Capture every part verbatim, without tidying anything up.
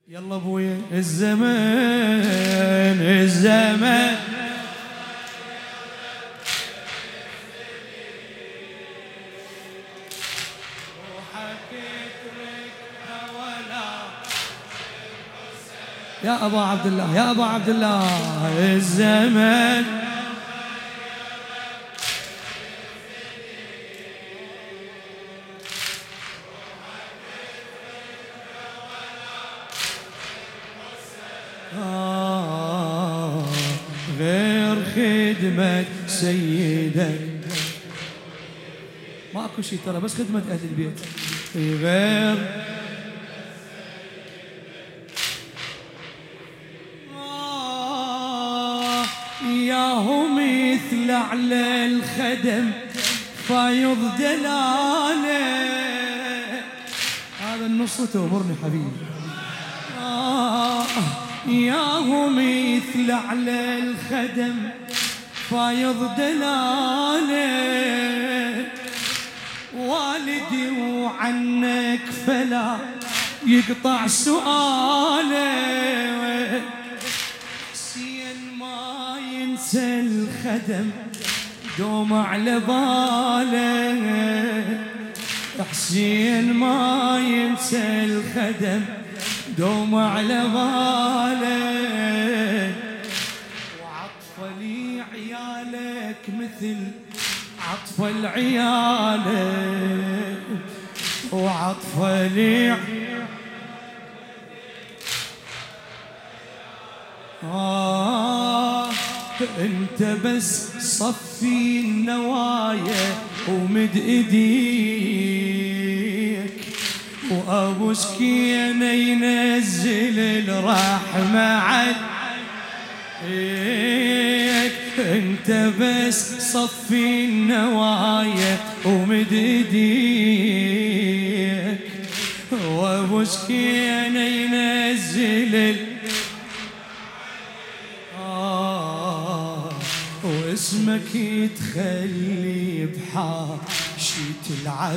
يلا ابويا الزمان الزمان يا ابا عبد الله يا ابا عبد الله الزمان آه غير خدمة سيدك ماكو شي ترى بس خدمة أهل البيت غير آه ياهو مثل على الخدم فايض دلاله هذا النص تأمرني حبيبي آه ياهو مثل على الخدم فايض دلاله والدي وعنك فلا يقطع سؤاله حسين ما ينسى الخدم دوم على باله حسين ما ينسى الخدم دوم على باله وعطف لي عيالك مثل عطف العيالك وعطف لي آه انت بس صفي النوايا ومد ايديك وابو سكينه ينزل الرحمه عليك انت بس صفي النوايا ومد ايديك وابو سكينه ينزل آه واسمك يتخلي بحاشية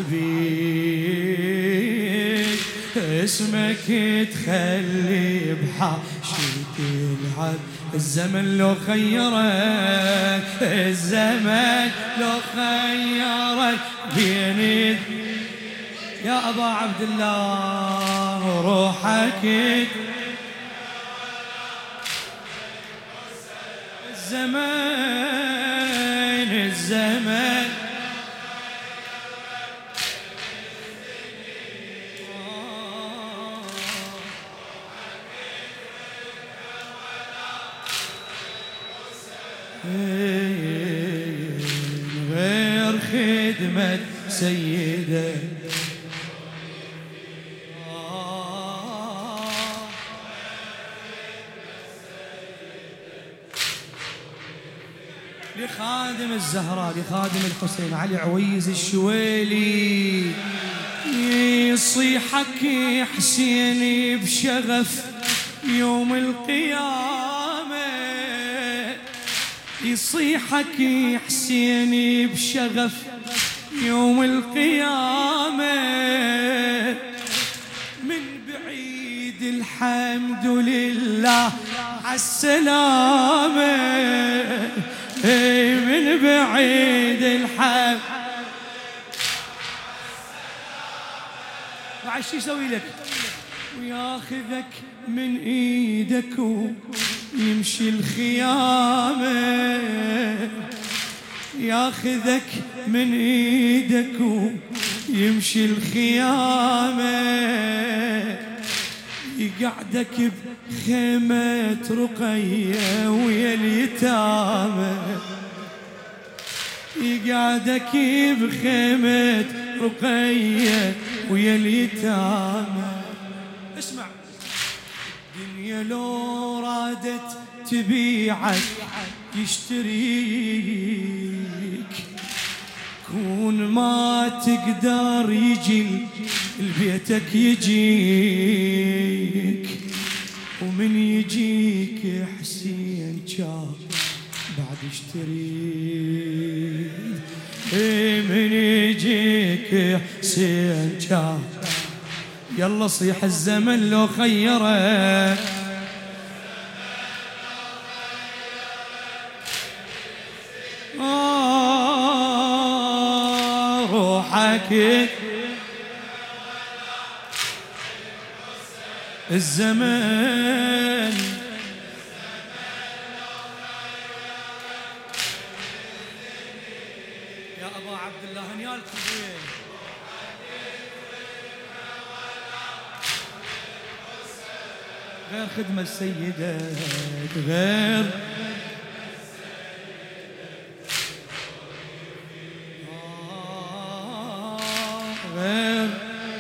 العبيد اسمك يتخلي بحاشية العبيد الزمن لو خيرك الزمن لو خيرك بين يا أبا عبد الله روحك الزمان الزمان غير خدمة سيدة لخادم الزهراء لخادم الحسين علي عويز الشويلي يصيحك يا حسيني بشغف يوم القيامة يصيحك يا حسيني بشغف يوم القيامة من بعيد الحمد لله عالسلامة اي من بعيد الحمد بعد شو يسوي لك وياخذك من ايدك ويمشي الخيامة ياخذك من ايدك ويمشي الخيامة يقعدك بخيمة رقية ويا اليتامى يقعدك بخيمة رقية ويا اليتامى اسمع الدنيا لو رادت تبيعك يشتريك كون ما تقدر يجي لبيتك يجيك ومن يجيك يا حسين شاب بعد اشتريك من يجيك يا حسين شاب يلا صيح الزمن لو خيرك آه روحك الزمن يا أبا عبد الله هنيالك أبويا غير خدمة السيدة غير آه غير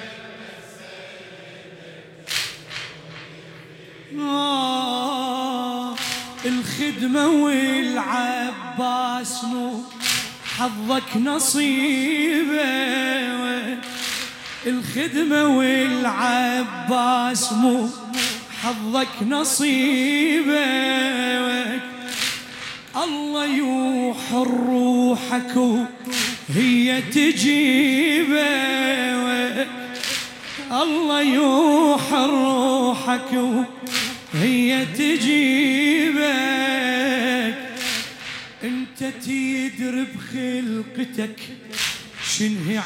آه الخدمة والعباس مو حظك نصيبه الخدمة والعباس مو حظك نصيبك الله يوحر روحك وهي تجيبك الله يوحر روحك وهي تجيبك انت تدري بخلقتك شنهي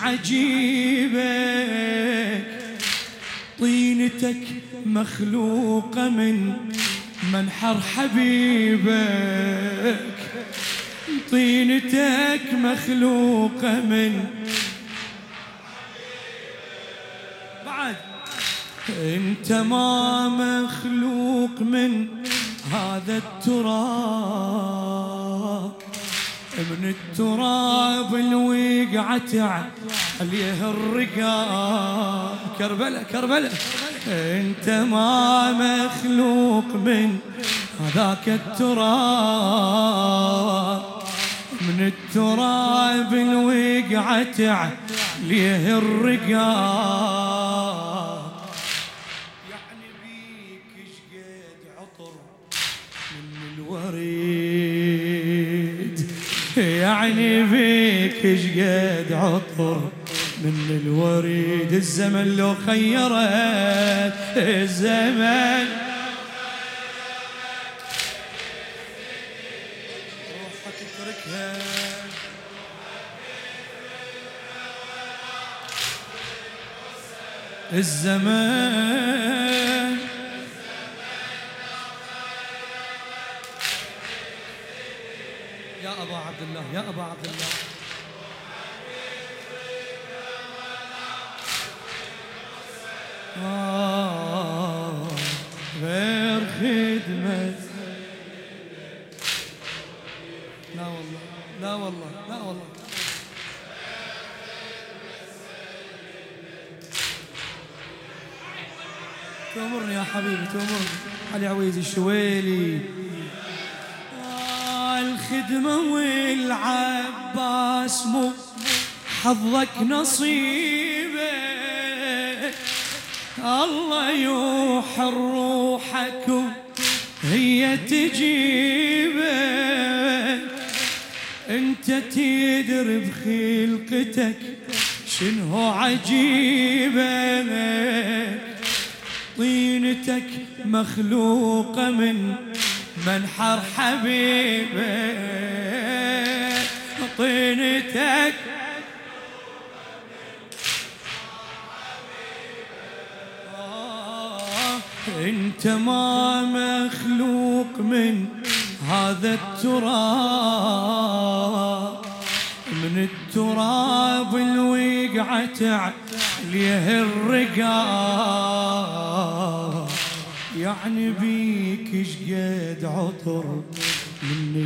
عجيبك طينتك مخلوقة من منحر حبيبك طينتك مخلوقة من بعد انت ما مخلوق من هذا التراب من التراب الوقعت عليه الرقاب كربلة كربلة انت ما مخلوق من هذاك التراب من التراب الوقعت عليه الرقاب يعني بيك شقد عطر من الوريد يعني بيك شقد عطر من الوريد الزمن لو خيرك الزمن روحك اتركها الزمن يا أبا عبد الله يا أبا عبد الله آه غير خدمة لا والله لا والله لا والله تأمرني يا حبيبي تأمرني علي عويز الشويلي آه الخدمة والعباس مو حظك نصيبك الله يوحر روحك هي تجيبك انت تدري بخلقتك شنو عجيبك طينتك مخلوقة من منحر حبيبك طينتك انت ما مخلوق من هذا التراب من التراب الوقعت عليه الرقاب يعني بيك شقد عطر من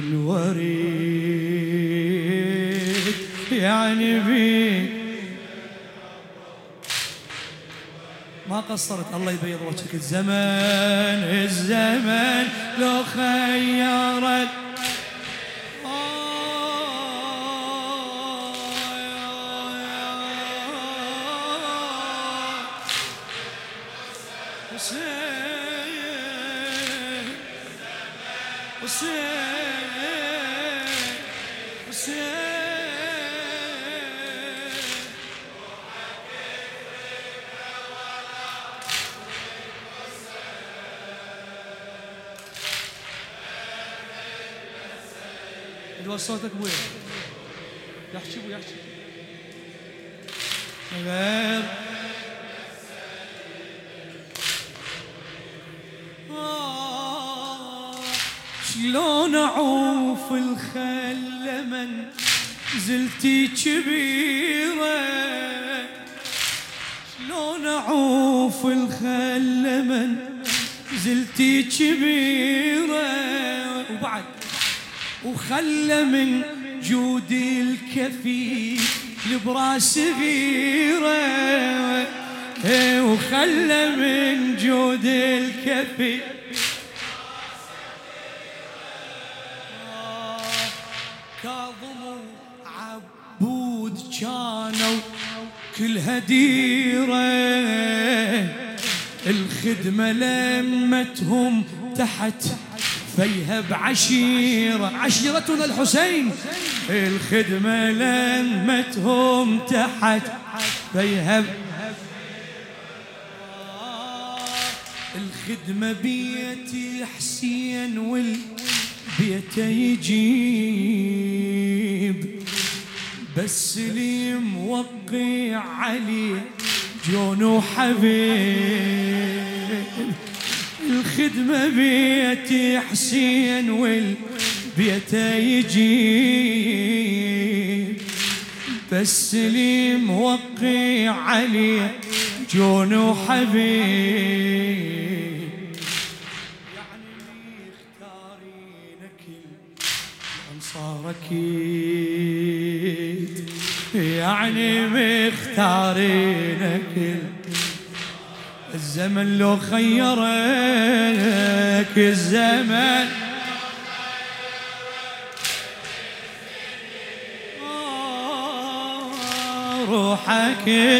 الوريد يعني بيك ما قصرت الله يبيض وجهك الزمن الزمن لو خيرك حسين حسين حسين عدوى صوتك ابويا. يحكي ابويا يحكي. غير شلون اعوف الخل لمن زلتي كبيرة، شلون اعوف الخل لمن زلتي كبيرة، وبعد وخلى من جودي الكفي لبراس غيرة، وخلى من جودي الكفي كاظم وعبود كانوا كل هديرة، الخدمة لمتهم تحت فيها بعشيرة، عشيرتنا الحسين، الخدمة لمتهم تحت فيها الخدمة بيتي حسين والبيت يجيب، بس اللي موقع عليه جون حبيب، الخدمة بيتي حسين والبيت يجيب، بس اللي موقع عليه جون حبيب، أكيد يعني مختارينك، الزمن لو خيرك الزمن روحك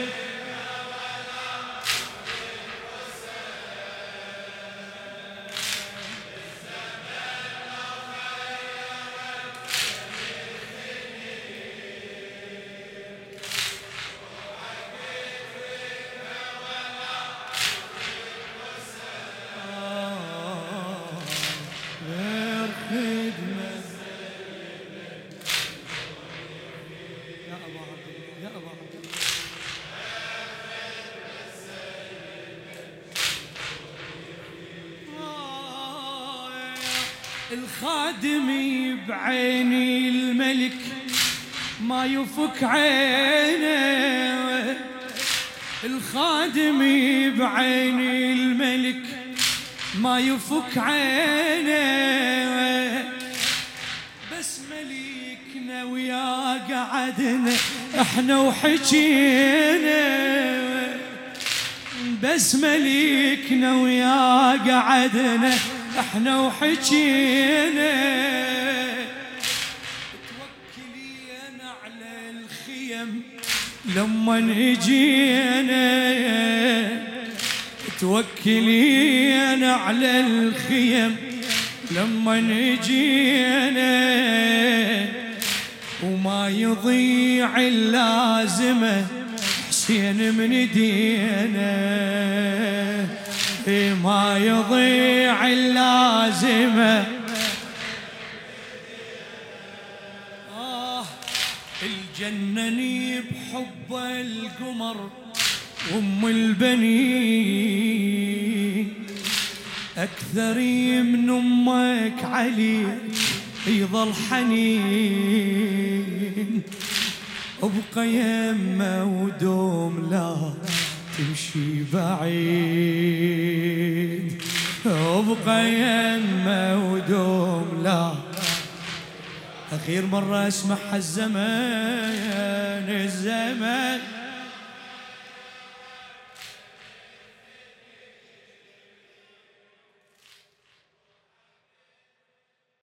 الخادمي بعيني الملك ما يفك عينه، الخادمي بعيني الملك ما يفك عينه، بس مليكنا ويا قعدنا احنا وحكينا، بس مليكنا ويا قعدنا احنا وحكينا، توكلينا على الخيم لما اجينا، توكلينا على الخيم لما اجينا، وما يضيع اللازمه حسين من ايدينا، ما يضيع اللازمة. آه الجنني بحب القمر وام البنين، أكثر من أمك علي يظل حنين، ابقى يمه ودوم لا تمشي بعيد، ابقى يمه ودوم لا. اخير مره اسمعها الزمان الزمان